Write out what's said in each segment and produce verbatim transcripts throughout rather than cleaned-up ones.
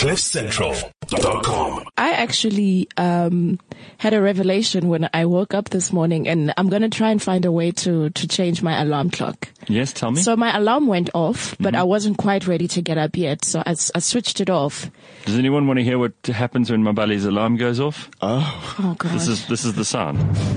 cliff central dot com. I actually um had a revelation when I woke up this morning, and I'm going to try and find a way to, to change my alarm clock. Yes, tell me. So my alarm went off, but mm-hmm. I wasn't quite ready to get up yet, so I, I switched it off. Does anyone want to hear what happens when Mabali's alarm goes off? Oh. Oh, God. This is, this is the sound.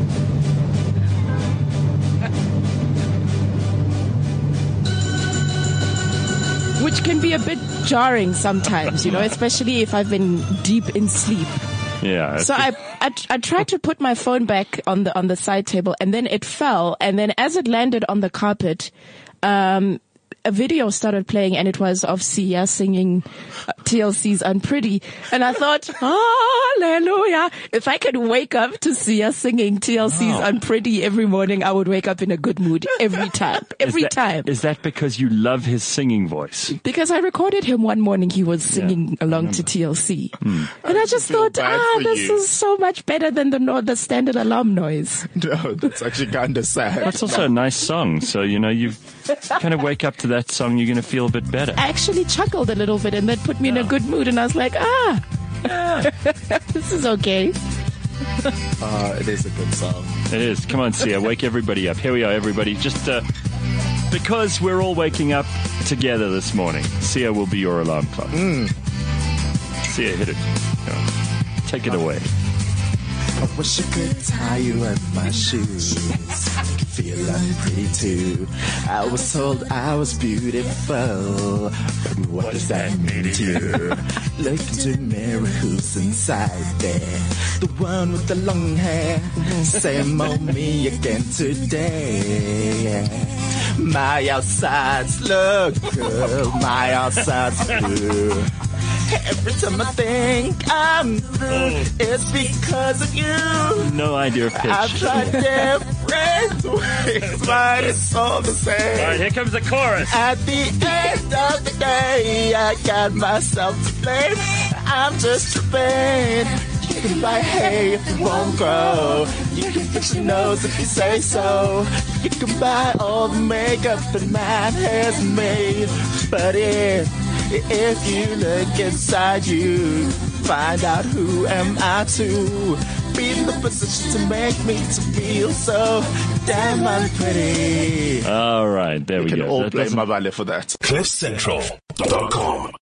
Which can be a bit jarring sometimes, you know, especially if I've been deep in sleep. Yeah. So I, I I tried to put my phone back on the on the side table, and then it fell, and then as it landed on the carpet, um a video started playing, and it was of Sia singing T L C's Unpretty. And I thought, hallelujah. If I could wake up to Sia singing T L C's wow. Unpretty every morning, I would wake up in a good mood every time. Every is that, time. Is that because you love his singing voice? Because I recorded him one morning, he was singing yeah, along to T L C. Hmm. And I, I just thought, ah, this you. is so much better than the, no, the standard alarm noise. No, that's actually kind of sad. That's also a nice song. So, you know, you kind of wake up to that song, you're going to feel a bit better. I actually chuckled a little bit, and that put me in a good mood, and I was like, ah, this is okay. Uh, it is a good song. It is. Come on, Sia, wake everybody up. Here we are, everybody. Just uh, because we're all waking up together this morning, Sia will be your alarm clock. Mm. Sia, hit it. Come on. Take it away. I wish I could tie you in my shoes. Feel unpretty too. I was told I was beautiful, but what does that mean to you? Look into the mirror, who's inside there? The one with the long hair. Same old me again today. My outsides look good. My outsides blue. Every time I think I'm through, it's because of you. No idea of pitch. I've tried different ways, but it's all the same. All right, here comes the chorus. At the end of the day, I got myself to blame. I'm just tripping. You can buy hay if you won't grow. You can fix your nose if you say so. You can buy all the makeup that man has made. But if, if you look inside you, find out who am I to be in the position to make me to feel so damn unpretty. All right, there we, we go. can all That blame doesn't- Mabale for that. cliff central dot com